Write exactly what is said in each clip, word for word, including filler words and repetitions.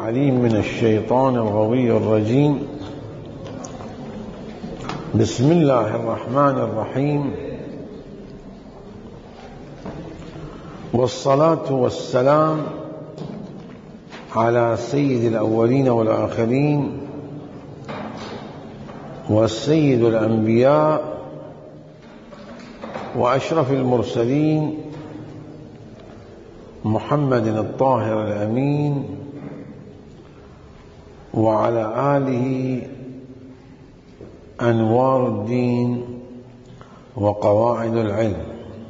العليم من الشيطان الغوي الرجيم. بسم الله الرحمن الرحيم، والصلاة والسلام على سيد الأولين والآخرين والسيد الأنبياء وأشرف المرسلين محمد الطاهر الأمين وعلى آله أنوار الدين وقواعد العلم.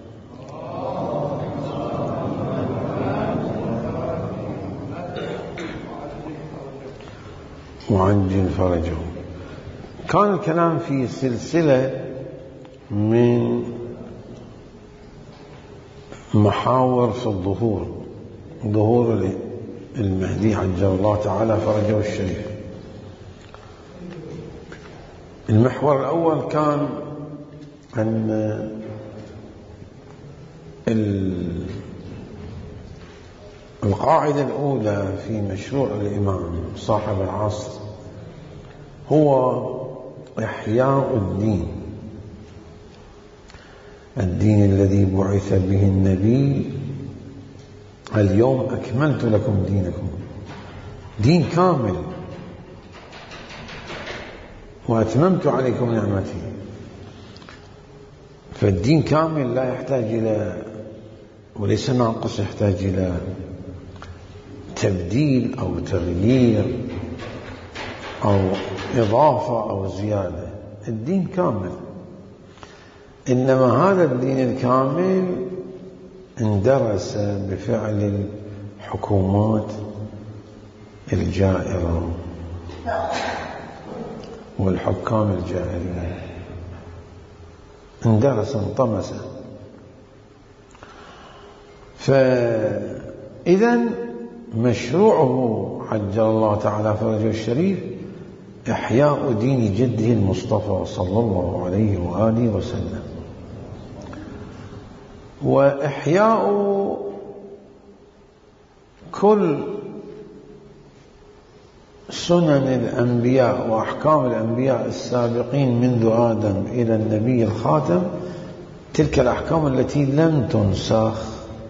وعجل فرجهم. كان الكلام في سلسلة من محاور في الظهور، ظهور المهدي عجل الله تعالى فرجه الشريف. المحور الأول كان أن القاعدة الأولى في مشروع الإمام صاحب العصر هو إحياء الدين، الدين الذي بعث به النبي. اليوم أكملت لكم دينكم، دين كامل، وأتممت عليكم نعمتي. فالدين كامل لا يحتاج إلى، وليس ناقص، يحتاج إلى تبديل أو تغيير أو إضافة أو زيادة. الدين كامل، إنما هذا الدين الكامل اندرس بفعل الحكومات الجائرة والحكام الجائرين، اندرس انطمس. فإذا مشروعه عجل الله تعالى فرجه الشريف إحياء دين جده المصطفى صلى الله عليه وآله وسلم، وإحياء كل سنن الأنبياء وأحكام الأنبياء السابقين منذ آدم إلى النبي الخاتم، تلك الأحكام التي لم تنسخ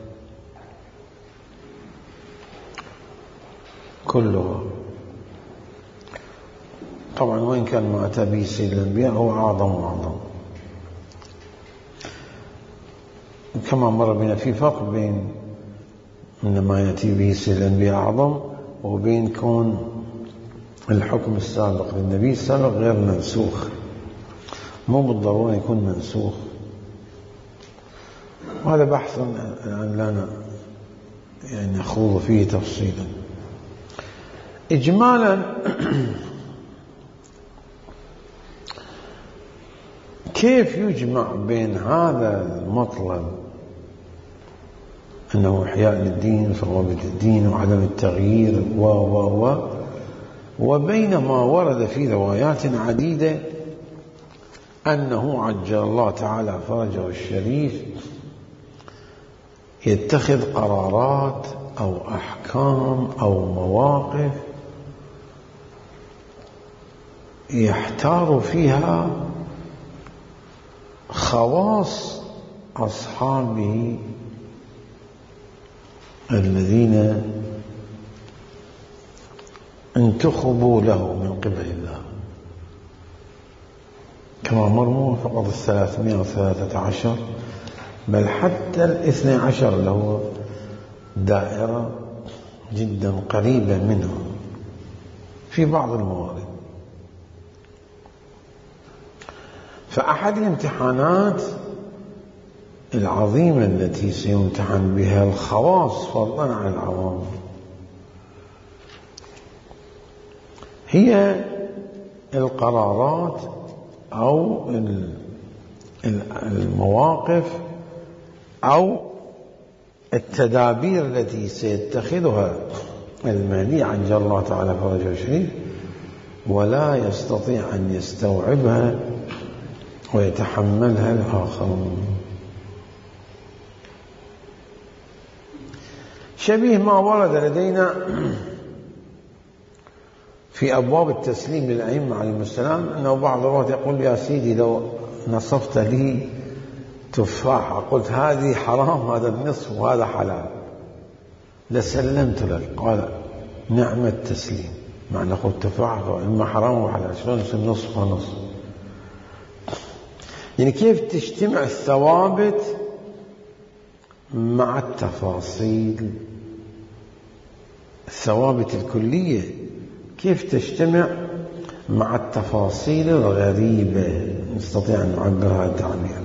كلها. طبعا وين كان ما أتى به سيد الأنبياء هو أعظم وأعظم. كما مر بنا في فرق بين أن ما يأتي به سيد الأنبياء أعظم وبين كون الحكم السابق للنبي السابق غير منسوخ. مو بالضرورة يكون منسوخ، وهذا بحث الآن لا يعني نخوض فيه تفصيلا. إجمالا كيف يجمع بين هذا المطلب أنه إحياء للدين ثوابت الدين وعدم التغيير و و و وبين ما ورد في روايات عديدة أنه عجل الله تعالى فرجه الشريف يتخذ قرارات أو أحكام أو مواقف يحتار فيها خواص أصحابه الذين انتخبوا له من قبل الله، كما مرموا فقط الثلاثمائة وثلاثة عشر، بل حتى الاثنى عشر له دائرة جدا قريبة منهم في بعض الموارد. فأحد الامتحانات العظيمة التي سيمتحن بها الخواص فضلا عن العوام هي القرارات أو المواقف أو التدابير التي سيتخذها المهدي عجل الله تعالى فرجه الشريف ولا يستطيع أن يستوعبها ويتحملها الآخرون. شبيه ما ورد لدينا في أبواب التسليم للأئمة عليهم السلام أنه بعض الوقت يقول يا سيدي لو نصفت لي تفاحة قلت هذه حرام هذا النصف وهذا حلال لسلمت لك، قال نعم التسليم، مع أن أخذ تفاحة إما حرام وحلال شلون يصير نصف ونصف؟ يعني كيف تجتمع الثوابت مع التفاصيل، الثوابت الكلية كيف تجتمع مع التفاصيل الغريبة، نستطيع أن نعبر هذا التعبير.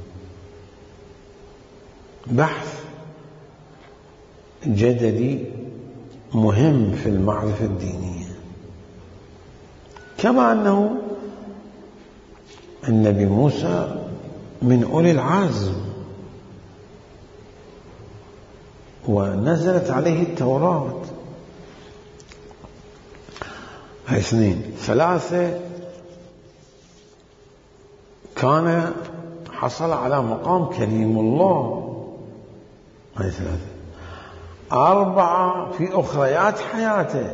بحث جدلي مهم في المعرفة الدينية، كما أنه النبي موسى من أولي العزم ونزلت عليه التوراة. هاي اثنين. ثلاثة، كان حصل على مقام كليم الله. هاي ثلاثة. أربعة، في أخريات حياته.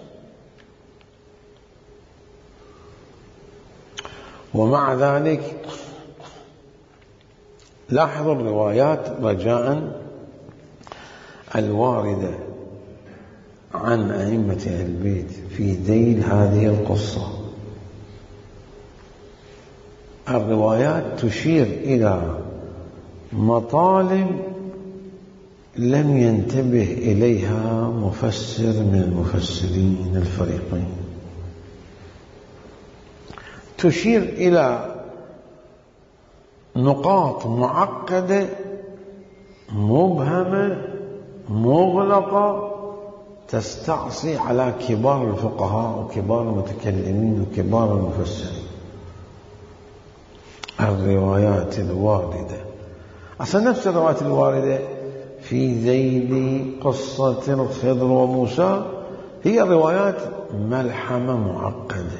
ومع ذلك لاحظوا الروايات رجاء الواردة عن أئمة أهل البيت في ذيل هذه القصة. الروايات تشير إلى مطالب لم ينتبه إليها مفسر من المفسرين الفريقين، تشير إلى نقاط معقدة مبهمة مغلقة تستعصي على كبار الفقهاء وكبار المتكلمين وكبار المفسرين. الروايات الواردة أصلا نفس الروايات الواردة في ذيل قصة الخضر وموسى هي روايات ملحمة معقدة،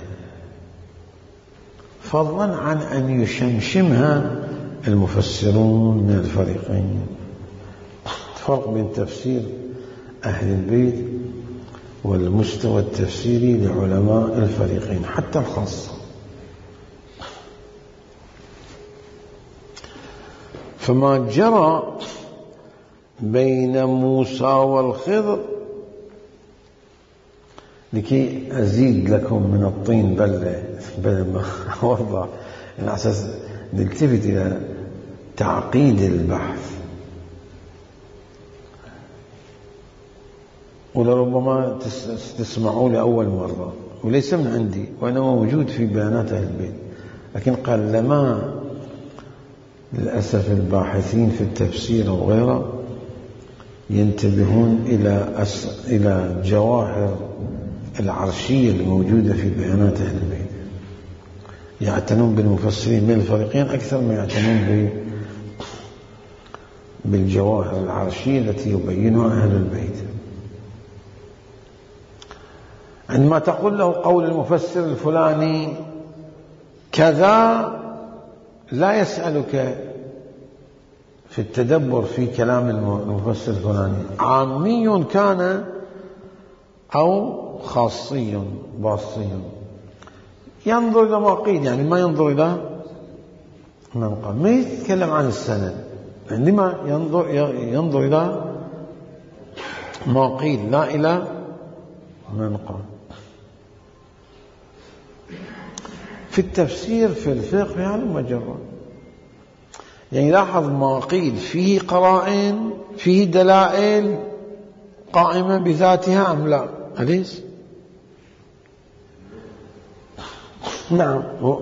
فضلا عن أن يشمشمها المفسرون من الفريقين. فرق بين تفسير أهل البيت والمستوى التفسيري لعلماء الفريقين حتى الخاصة. فما جرى بين موسى والخضر، لكي أزيد لكم من الطين بلة بدل ما أوضح، على أساس نلتفت إلى تعقيد البحث، ولربما تسمعوا لأول مرة وليس من عندي وإنما موجود في بيانات أهل البيت، لكن قال لما للأسف الباحثين في التفسير وغيره ينتبهون إلى أس... إلى جواهر العرشية الموجودة في بيانات أهل البيت، يعتنون بالمفسرين من الفريقين أكثر ما يعتنون ب... بالجواهر العرشية التي يبينها أهل البيت. عندما تقول له قول المفسر الفلاني كذا لا يسألك في التدبر في كلام المفسر الفلاني عامي كان أو خاصي باصي، ينظر إلى ما قيل، يعني ما ينظر إلى من قال، ما يتكلم عن السند، عندما ينظر ينظر إلى ما قيل لا إلى من قال. في التفسير في الفقه يعني مجرد، يعني لاحظ ما قيل فيه قرائن فيه دلائل قائمة بذاتها أم لا؟ أليس؟ نعم.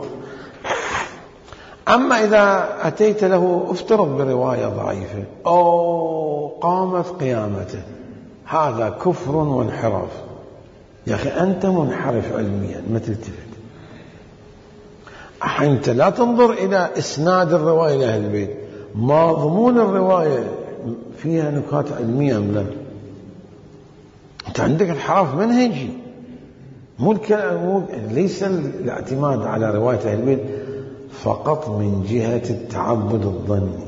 أما إذا أتيت له افترض برواية ضعيفة أو قامت قيامته، هذا كفر وانحراف. يا أخي أنت منحرف علميا، ما تلتفت. أنت لا تنظر إلى إسناد الرواية لأهل البيت، مضمون الرواية فيها نكات علمية أم لا. أنت عندك انحراف منهجي، مو الكلام، ليس الاعتماد على رواية أهل البيت فقط من جهة التعبد الظني،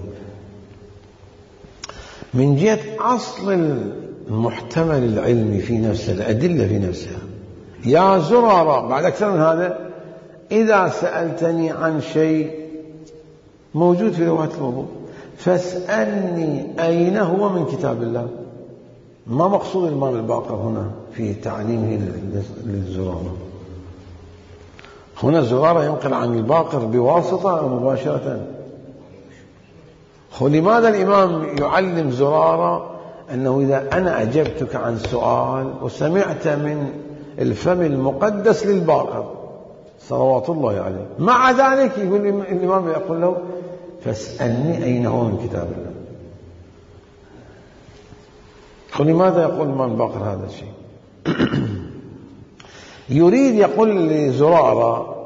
من جهة أصل المحتمل العلمي في نفسه، الأدلة في نفسها. يا زرارة، بعد أكثر من هذا، إذا سألتني عن شيء موجود في لوحة الوضوء فاسألني أين هو من كتاب الله. ما مقصود الإمام الباقر هنا في تعليمه للزرارة؟ هنا الزرارة ينقل عن الباقر بواسطة أو مباشرة؟ لماذا الإمام يعلم زرارة أنه إذا أنا أجبتك عن سؤال وسمعت من الفم المقدس للباقر صلوات الله عليه، مع ذلك يقول الإمام يقول له فاسألني أين هو من كتاب الله؟ لماذا يقول الإمام الباقر هذا الشيء؟ يريد يقول لزرارة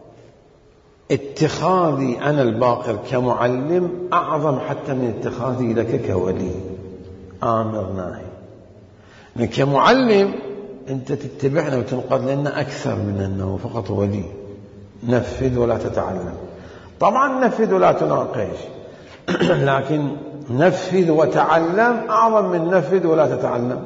اتخاذي أنا الباقر كمعلم أعظم حتى من اتخاذي لك كولي آمر ناهي. كمعلم أنت تتبعنا وتنقذ لنا أكثر من أنه فقط ولي. نفذ ولا تتعلم. طبعا نفذ ولا تناقش، لكن نفذ وتعلم أعظم من نفذ ولا تتعلم.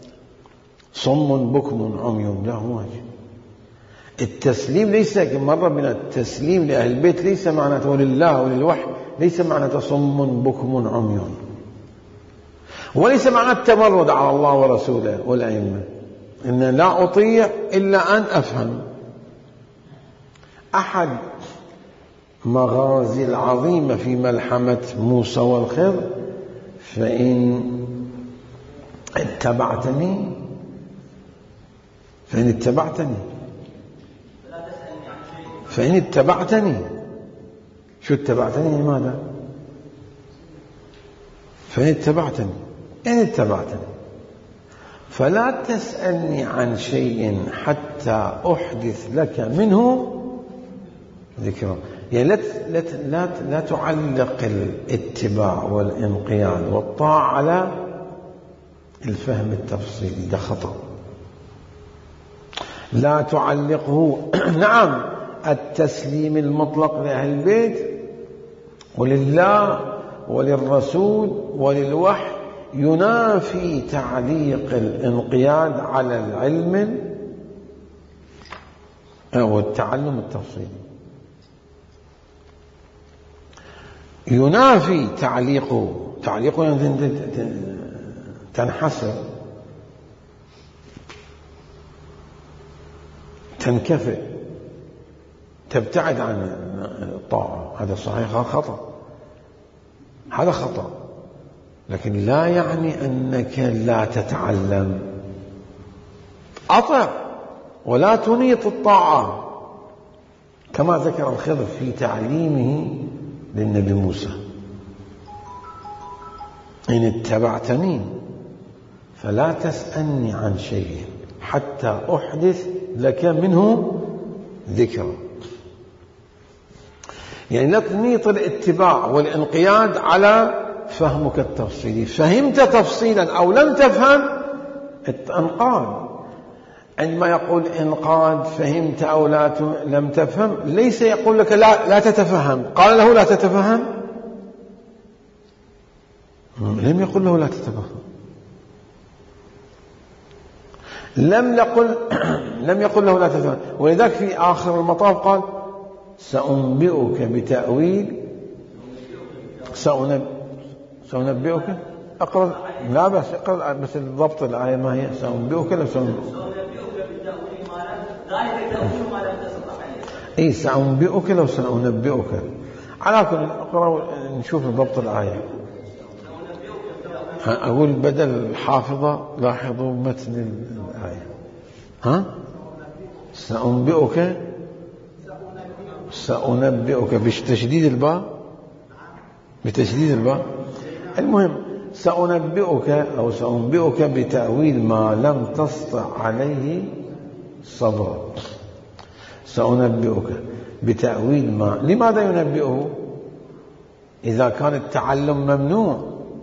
صم بكم عمي لا واجب. التسليم ليس مرة من التسليم لأهل البيت ليس معناته لله وللوحي، ليس معناته صم بكم عمي، وليس معنى التمرد على الله ورسوله والأئمة، إن لا أطيع إلا أن أفهم. أحد مغازي العظيمة في ملحمة موسى والخضر فإن اتبعتني فإن اتبعتني فإن اتبعتني شو اتبعتني لماذا؟ فإن اتبعتني إن اتبعتني فلا تسألني عن شيء حتى أحدث لك منه ذكرى. يعني لا لا لا, لا تعلق الاتباع والانقياد والطاعة على الفهم التفصيلي، ده خطأ. لا تعلقه نعم التسليم المطلق لأهل البيت ولله وللرسول وللوحي ينافي تعليق الانقياد على العلم أو التعلم التفصيلي، ينافي تعليقه. تعليقه تنحسر تنكفئ تبتعد عن الطاعة، هذا صحيح خطأ، هذا خطأ، لكن لا يعني أنك لا تتعلم. أطع ولا تنيط الطاعة كما ذكر الخضر في تعليمه للنبي موسى. إن اتبعتني فلا تسألني عن شيء حتى أحدث لك منه ذكرى. يعني لا تنيط الاتباع والانقياد على فهمك التفصيلي. فهمت تفصيلا أو لم تفهم انقاد. عندما يقول انقاد فهمت أو لا لم تفهم ليس يقول لك لا, لا تتفهم. قال له لا تتفهم؟ لم يقل له لا تتفهم. لم يقل لم يقل له لا تتفهم. ولذلك في آخر المطاف قال سأنبئك بتأويل سأنب... سأنبئك أقرأ لا بس أقرأ بس الضبط الآية ما هي سأنبئك لا سأنبئك إيه سأنبئك لو سأنبئك على كل أقرأ نشوف ضبط الآية. أقول بدل الحافظة لاحظوا متن الآية. ها سأنبئك سأنبئك بتشديد الباء بتشديد الباء. المهم سأنبئك أو سأنبئك بتأويل ما لم تسطع عليه صبرا. سأنبئك بتأويل ما. لماذا ينبئه إذا كان التعلم ممنوع؟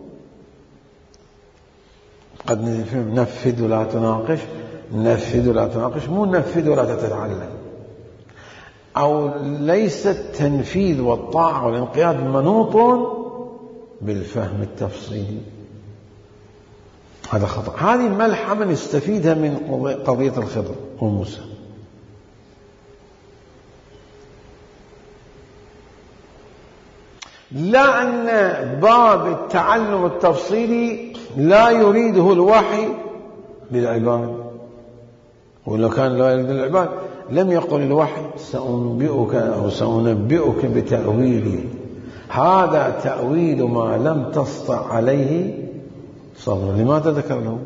قد نفذ ولا تناقش. نفذ ولا تناقش مو نفذ ولا تتعلم. أو ليس التنفيذ والطاعة والانقياد منوط بالفهم التفصيلي. هذا خطأ. هذه ملحمة نستفيدها من قضية الخضر وموسى. لا أن باب التعلم التفصيلي لا يريده الوحي للعباد، ولو كان لا يريد العباد لم يقل الوحي سأنبئك أو سأنبئك بتأويله، هذا تأويل ما لم تسطع عليه صبر. لماذا ذكر له؟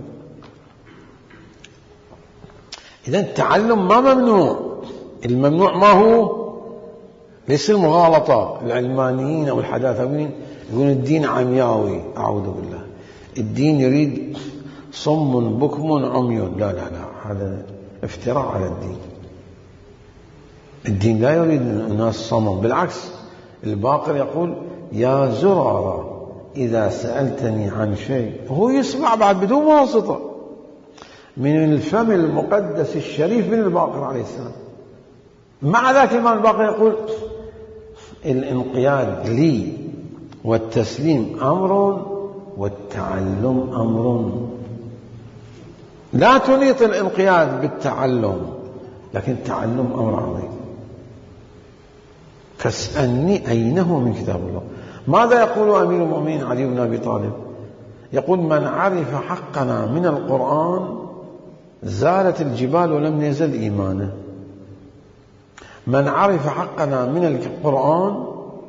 إذن التعلم ما ممنوع. الممنوع ما هو؟ ليس المغالطة. العلمانيين أو الحداثويين يقولون الدين عمياوي، أعوذ بالله، الدين يريد صم بكم عمي. لا لا لا، هذا افتراء على الدين. الدين لا يريد الناس صمم، بالعكس الباقر يقول يا زرارة إذا سألتني عن شيء، هو يسمع بعد بدون واسطة من الفم المقدس الشريف من الباقر عليه السلام. مع ذلك الإمام الباقر يقول الانقياد لي والتسليم أمر والتعلم أمر. لا تنيط الانقياد بالتعلم، لكن التعلم أمر عظيم. فاسألني أينه من كتاب الله. ماذا يقول أمير المؤمنين علي بن أبي طالب؟ يقول من عرف حقنا من القرآن زالت الجبال ولم يزل إيمانه. من عرف حقنا من القرآن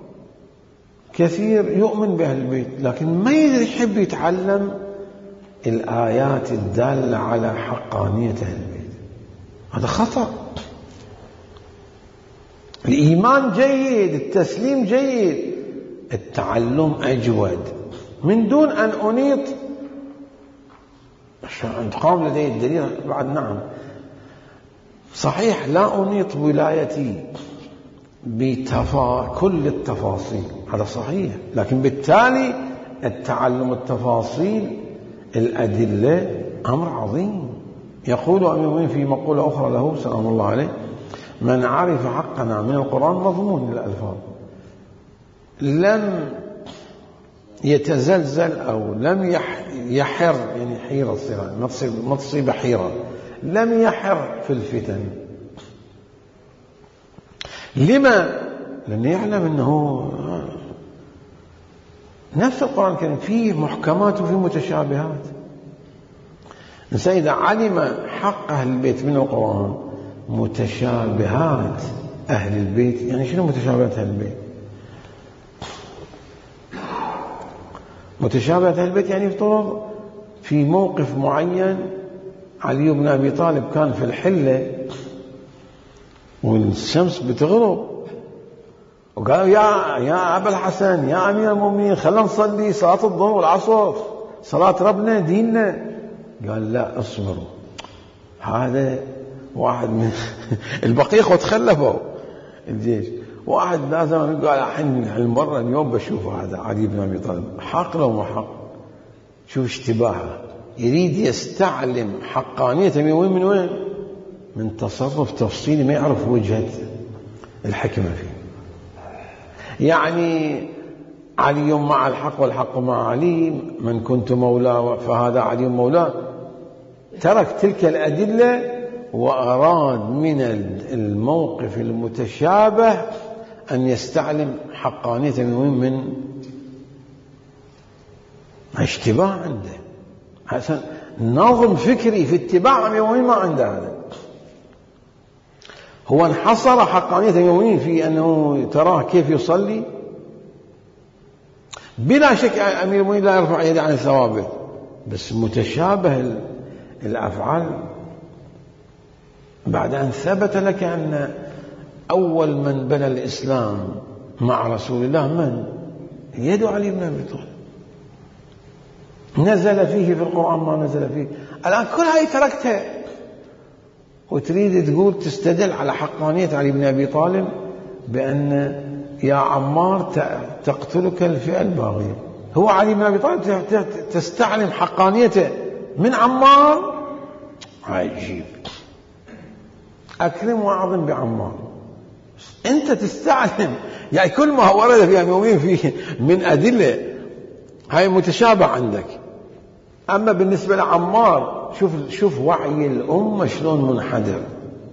كثير يؤمن بأهل البيت، لكن ما يدري يحب يتعلم الآيات الدالة على حقانية أهل البيت. هذا خطأ. الإيمان جيد، التسليم جيد، التعلم أجود. من دون أن أنيط قام لدي الدليل بعد. نعم صحيح لا أنيط ولايتي بكل التفاصيل، هذا صحيح، لكن بالتالي التعلم التفاصيل الأدلة أمر عظيم. يقول أمير المؤمنين في مقولة أخرى له سلام الله عليه من عرف حقنا من القرآن مضمون الألفاظ لم يتزلزل أو لم يحر، يعني حيرة ما تصيب حيرة، لم يحر في الفتن. لما؟ لأنه يعلم أنه نفس القرآن كان فيه محكمات وفيه متشابهات. الإنسان إذا علم حق أهل البيت من القرآن متشابهات أهل البيت، يعني شنو متشابهات أهل البيت؟ متشابهات أهل البيت يعني افترض في موقف معين علي بن أبي طالب كان في الحلة والشمس بتغرب، وقالوا يا يا أبا الحسن يا أمير المؤمنين خلنا نصلي صلاة الظهر والعصر، صلاة ربنا ديننا. قال لا اصبروا، هذا واحد من البقية وتخلفوا الجيش، واحد لازم قال الحين المرة اليوم بشوفه هذا علي بن أبي طالب حق لو ما حق. شوف اشتباهه، يريد يستعلم حقانية من وين من وين؟ من تصرف تفصيلي ما يعرف وجهة الحكمة فيه. يعني علي مع الحق والحق مع علي، من كنت مولاه فهذا علي مولاه. ترك تلك الأدلة وأراد من الموقف المتشابه أن يستعلم حقانية من وين؟ من اشتباه عنده، حسن نظم فكري في اتباع من وين ما عنده. هذا هو انحصر حقانية من وين في أنه تراه كيف يصلي. بلا شك أمير المؤمنين لا يرفع يده عن الثوابت، بس متشابه الأفعال. بعد أن ثبت لك أن أول من بنى الإسلام مع رسول الله من؟ يد علي بن أبي طالب، نزل فيه في القرآن ما نزل فيه. الآن كل هاي تركتها وتريد تقول تستدل على حقانية علي بن أبي طالب بأن يا عمار تقتلك الفئة الباغية. هو علي بن أبي طالب تستعلم حقانيته من عمار؟ عجيب. أكرم وأعظم بعمار، أنت تستعلم يعني كل ما ورد في أمومين فيه من أدلة هاي متشابه عندك. أما بالنسبة لعمار شوف شوف وعي الأمة شلون منحدر.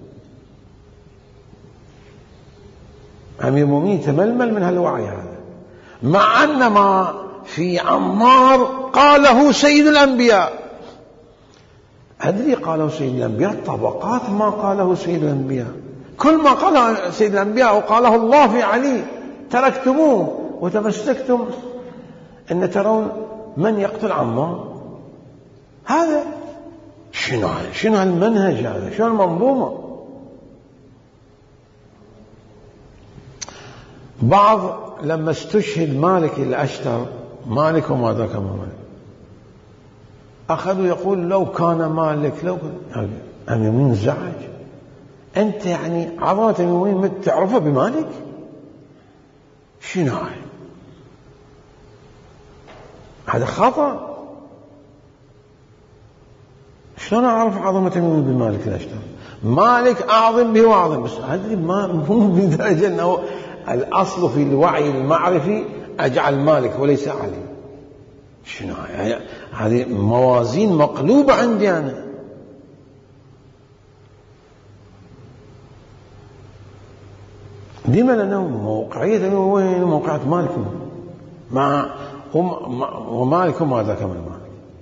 أمير المؤمنين تململ من هالوعي هذا، مع أن ما في عمار قاله سيد الأنبياء. أدري قاله سيد الأنبياء طبقات ما قاله سيد الأنبياء. كل ما قاله سيد الأنبياء وقاله الله في علي تركتموه وتمسكتم أن ترون من يقتل عمار. هذا شنو شنو هالمنهج هذا؟ شنو المنظومة؟ بعض لما استشهد مالك الأشتر، مالك وما ذاك مالك، أخذوا يقول لو كان مالك لو كان أمير المؤمنين زعج. أنت يعني عظمة أمير المؤمنين تعرفها بمالك؟ شنو هاي؟ هذا خطأ. شلون أعرف عظمة أمير المؤمنين بمالك الأشتر؟ مالك أعظم به وأعظم، بس هذه ما مو بدرجة أنه الأصل في الوعي المعرفي أجعل مالك وليس علي. شنو هاي؟ هذه موازين مقلوبة عندي أنا. ديما لأنه موقعية وين موقعة مالك مع ومالك وما ذاك من مالك.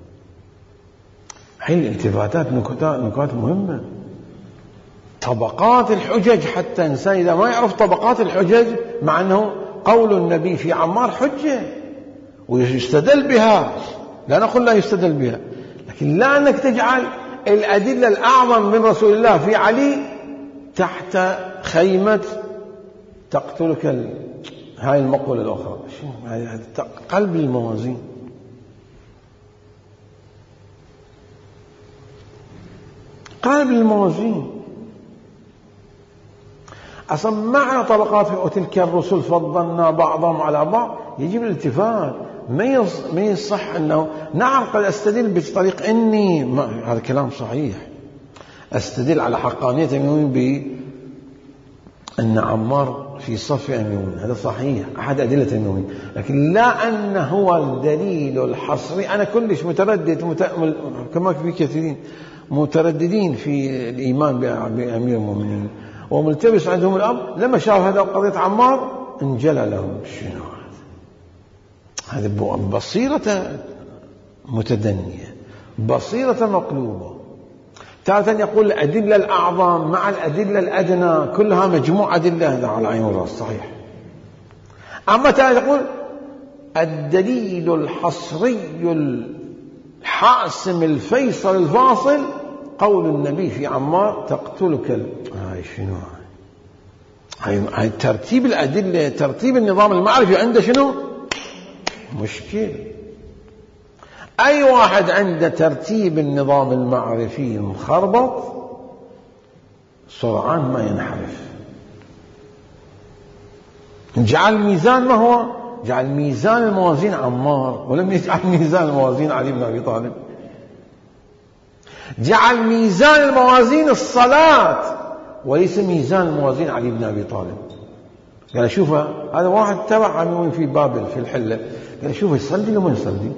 هي الالتفاتات نكات مهمة. طبقات الحجج، حتى إنسان إذا ما يعرف طبقات الحجج، مع أنه قول النبي في عمار حجة ويستدل بها، لا نقول لا يستدل بها، لكن لا أنك تجعل الأدلة الأعظم من رسول الله في علي تحت خيمة تقتلك ال... هاي المقولة الأخرى. قلب الموازين. قلب الموازين أصلا معنى طبقات وتلك الرسل فضلنا بعضهم على بعض يجب الالتفات. ما يصح أنه نعم قد أستدل بطريق إني ما... هذا كلام صحيح، أستدل على حقانية أمير المؤمنين بأن عمار في صف أمير المؤمنين، هذا صحيح أحد أدلة أمير المؤمنين، لكن لا أن هو الدليل الحصري. أنا كلش متردد مت... كما في كثيرين مترددين في الإيمان بأمير المؤمنين وملتبس عندهم الأمر، لما شافوا هذا قضية عمار انجلى لهم. شنو هذا؟ هذه بصيرة متدنية، بصيرة مقلوبة. تارة يقول الأدلة الأعظم مع الأدلة الأدنى كلها مجموعة أدلة، هذا على عين والرأس صحيح. أما تارة يقول الدليل الحصري الحاسم الفيصل الفاصل قول النبي في عمار تقتلك ال... هاي شنو هاي؟ هاي ترتيب الأدلة، ترتيب النظام المعرفي عنده شنو مشكل. أي واحد عنده ترتيب النظام المعرفي مخربط سرعان ما ينحرف. جعل ميزان ما هو؟ جعل ميزان الموازين عمار، ولم يجعل ميزان الموازين علي بن أبي طالب. جعل ميزان الموازين الصلاة وليس ميزان الموازين علي بن أبي طالب. قال شوف هذا واحد تبع عنوان في بابل في الحلة، قال شوف يصلي لو ما يصلي،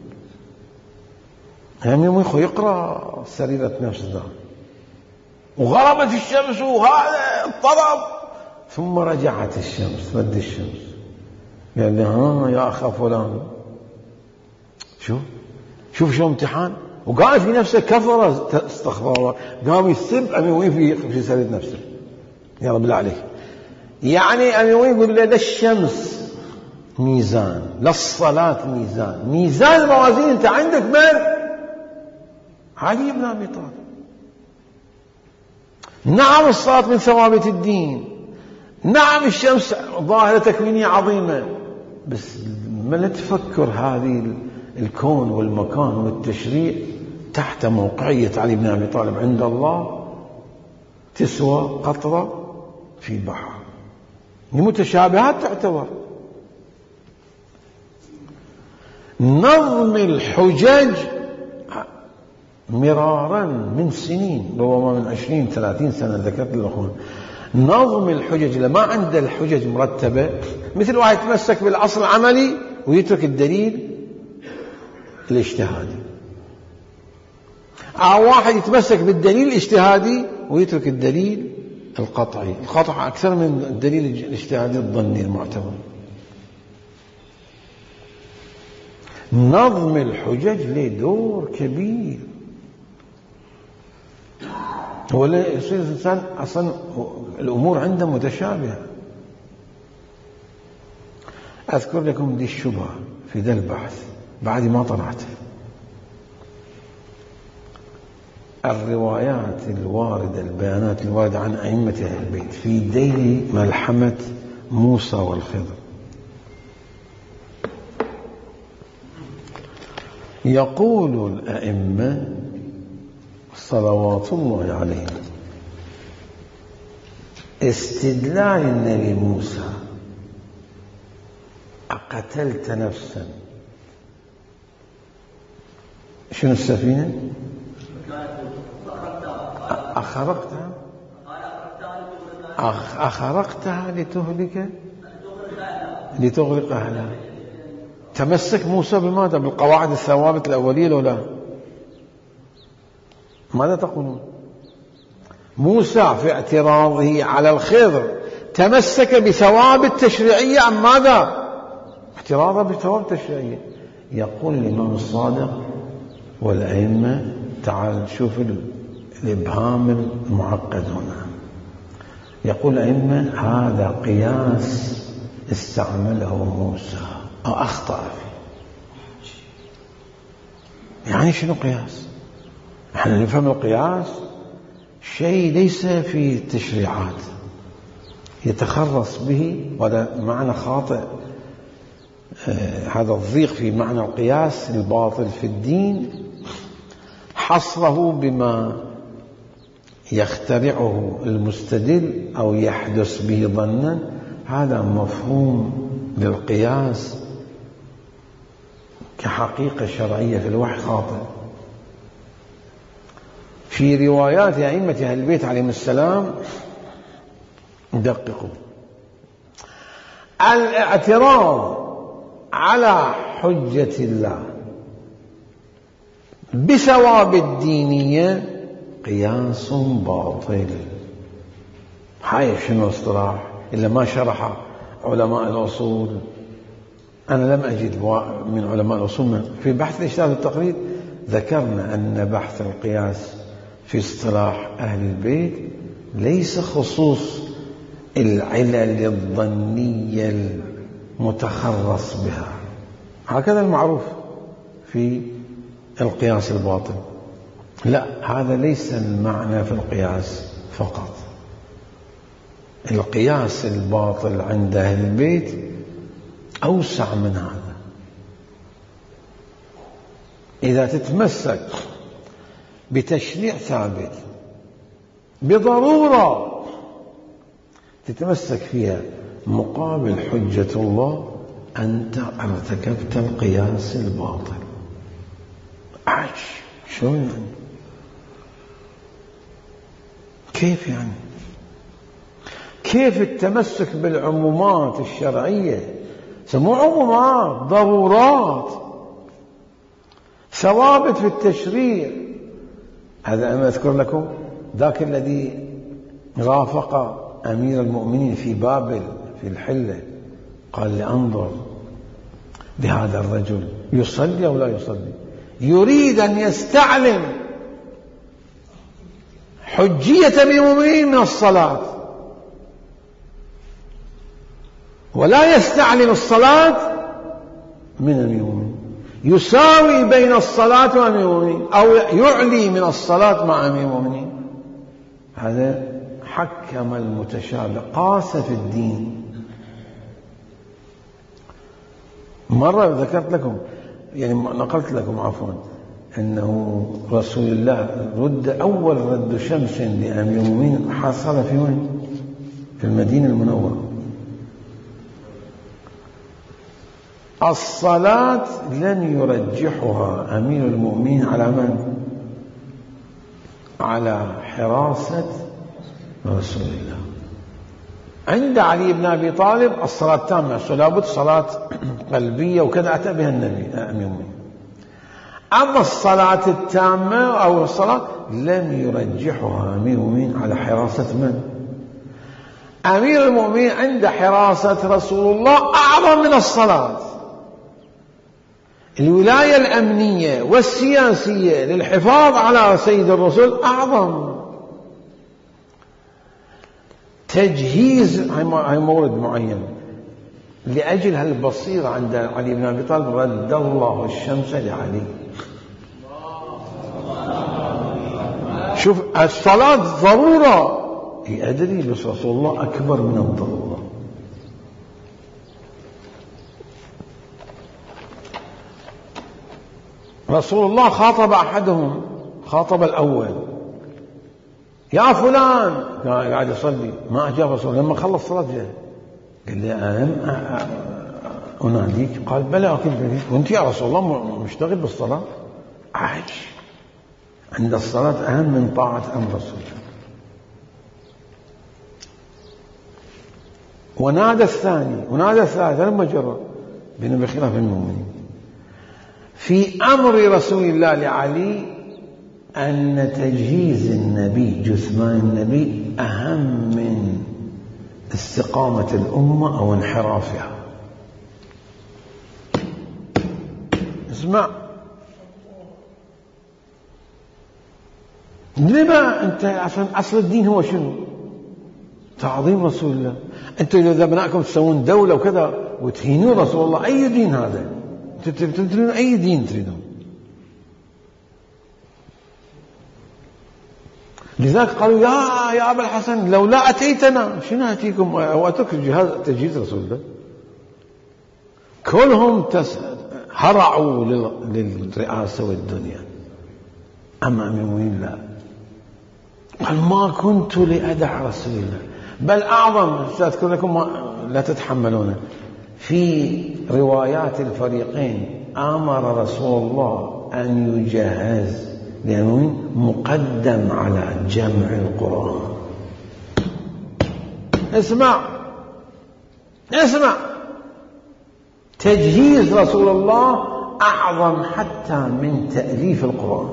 هم يوم يخو يقرأ سريرة نفس ذا وغربت الشمس وهذا اضطرب، ثم رجعت الشمس، رد الشمس، قال لي ها يا أخ فلان شوف شوف شو امتحان، وقال في نفسه كفر استغفر الله، قام يسب أميوي في في سريرة نفسه. يا رب الله عليك، يعني أميوي يقول لا الشمس ميزان، لا الصلاة ميزان، ميزان الموازين أنت عندك من؟ علي بن أبي طالب. نعم الصلاة من ثوابت الدين، نعم الشمس ظاهرة تكوينية عظيمة، بس ما نتفكر هذه الكون والمكان والتشريع تحت موقعية علي بن أبي طالب عند الله تسوى قطرة في بحر. متشابهات تعتبر. نظم الحجج مرارا من سنين، ربما من عشرين ثلاثين سنة ذكرت الأخوان، نظم الحجج لما عند الحجج مرتبة، مثل واحد يتمسك بالأصل العملي ويترك الدليل الاجتهادي. أو واحد يتمسك بالدليل الاجتهادي ويترك الدليل القطعي. القطع أكثر من الدليل الاجتهادي الظني المعتبر. نظم الحجج له دور كبير. ولا يصير الإنسان أصلا الأمور عنده متشابهة. أذكر لكم دي الشبهة في ذا البحث بعد ما طلعت. الروايات الواردة، البيانات الواردة عن أئمة أهل البيت في ذيل ملحمة موسى والخضر، يقول الأئمة صلوات الله عليهم استدلال النبي موسى أقتلت نفسا، شنو السفينة؟ أخرقتها أخرقتها لتهلك لتغرق أهلها. تمسك موسى بماذا؟ بالقواعد الثوابت الأولية لو لا؟ ماذا تقولون؟ موسى في اعتراضه على الخضر تمسك بثوابت تشريعية أم ماذا؟ اعتراضه بثوابت تشريعية. يقول الإمام الصادق والأئمة، تعال شوف الإبهام المعقد هنا. يقول الأئمة هذا قياس استعمله موسى أو أخطأ فيه. يعني شنو قياس؟ نحن نفهم القياس شيء ليس في التشريعات يتخرص به، وهذا معنى خاطئ. آه هذا الضيق في معنى القياس الباطل في الدين، حصره بما يخترعه المستدل أو يحدث به ظنا. هذا مفهوم للقياس كحقيقة شرعية في الوحي خاطئ. في روايات أئمة أهل البيت عليهم السلام دققوا. الاعتراض على حجة الله بثواب الدينية قياس باطل. هاي شنو اصطلاح إلا ما شرح علماء الأصول. أنا لم أجد من علماء الأصول في بحث الإجتهاد والتقليد. ذكرنا أن بحث القياس في اصطلاح أهل البيت ليس خصوص العلل الظنية المتخرص بها، هكذا المعروف في القياس الباطل. لا، هذا ليس المعنى في القياس فقط. القياس الباطل عند أهل البيت أوسع من هذا. إذا تتمسك بتشريع ثابت بضرورة تتمسك فيها مقابل حجة الله، أنت ارتكبت القياس الباطل. عاش شو يعني؟ كيف يعني؟ كيف التمسك بالعمومات الشرعية؟ سمو عمومات، ضرورات، ثوابت في التشريع. هذا أنا أذكر لكم ذاك الذي رافق أمير المؤمنين في بابل في الحلة، قال لي انظر بهذا الرجل يصلي أو لا يصلي، يريد أن يستعلم حجية أمير المؤمنين من الصلاة، ولا يستعلم الصلاة من أمير المؤمنين، يساوي بين الصلاة وأمير المؤمنين أو يعلي من الصلاة مع أمير المؤمنين. هذا حكم المتشابه، قاس في الدين. مرة ذكرت لكم، يعني نقلت لكم عفوا، أنه رسول الله رد أول رد شمس لأمير المؤمنين حصل في وين؟ في المدينة المنورة. الصلاة لن يرجحها أمير المؤمنين على من؟ على حراسة رسول الله. عند علي بن أبي طالب الصلاة تامة، لابد صلاة قلبية وكذا أتى بها النبي أمير المؤمنين. أما الصلاة التامة أو الصلاة لم يرجحها أمير المؤمنين على حراسة من؟ أمير المؤمنين عند حراسة رسول الله أعظم من الصلاة. الولاية الأمنية والسياسية للحفاظ على سيد الرسول أعظم. تجهيز هاي مورد معين لأجل هالبصيرة عند علي بن أبي طالب رد الله الشمس لعلي. شوف الصلاة ضرورة، أدري بس رسول الله أكبر من الضرورة. رسول الله خاطب أحدهم، خاطب الأول يا فلان، قاعد يصلي ما أجاب رسول الله. لما خلص صلاة جاء قال لي ألم أناديك؟ قال بلى أكيد بليك. وأنت يا رسول الله مشتغل بالصلاة؟ عاج عند الصلاة أهم من طاعة أمر رسول الله. ونادى الثاني ونادى الثالث لما جرى بين بخلاف المؤمنين. في أمر رسول الله لعلي أن تجهيز النبي جثمان النبي أهم من استقامة الأمة أو انحرافها. اسمع، لما أنت عشان أصل الدين هو شنو؟ تعظيم رسول الله. أنتوا إذا ابنائكم تسوون دولة وكذا وتهينون رسول الله، أي دين هذا؟ تريدون أي دين تريدون؟ لذلك قالوا يا يا أبا الحسن لو لا أتيتنا. شنو أتيكم وأترك جهاز تجهيز رسول الله؟ كلهم هرعوا للرئاسة والدنيا. أما أمير المؤمنين لا، قال ما كنت لأدع رسول الله. بل أعظم، سأذكر لكم لا تتحملونه، في روايات الفريقين أمر رسول الله أن يجهز لأنه مقدم على جمع القرآن. اسمع اسمع، تجهيز رسول الله أعظم حتى من تأليف القرآن.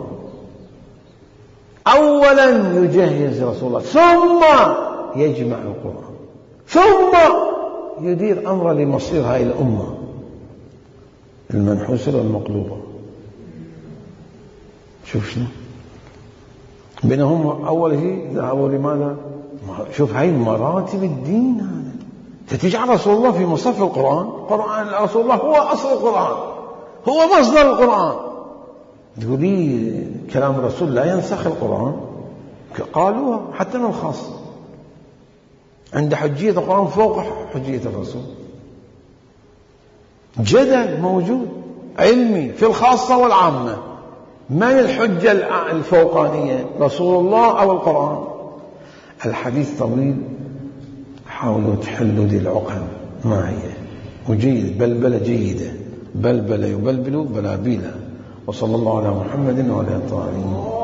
أولا يجهز رسول الله ثم يجمع القرآن ثم يدير أمر لمصير هذه الأمة المنحوسة والمقلوبة. شوف شنو بينهم. أول شيء ذهبوا لماذا؟ شوف هاي مراتب الدين. هذا تجعل رسول الله في مصف القرآن. قرآن رسول الله هو أصل القرآن، هو مصدر القرآن. تقولي كلام الرسول لا ينسخ القرآن؟ قالوها حتى من الخاص، عند حجية القرآن فوق حجية الرسول. جدل موجود علمي في الخاصة والعامة. من الحجة الفوقانية، رسول الله أو القرآن؟ الحديث طويل، حاولوا تحلوا دي العقم ما هي. وجيد بلبلة جيدة، بلبلة يبلبلوا بلابيلا. وصلى الله على محمد وعلى آله.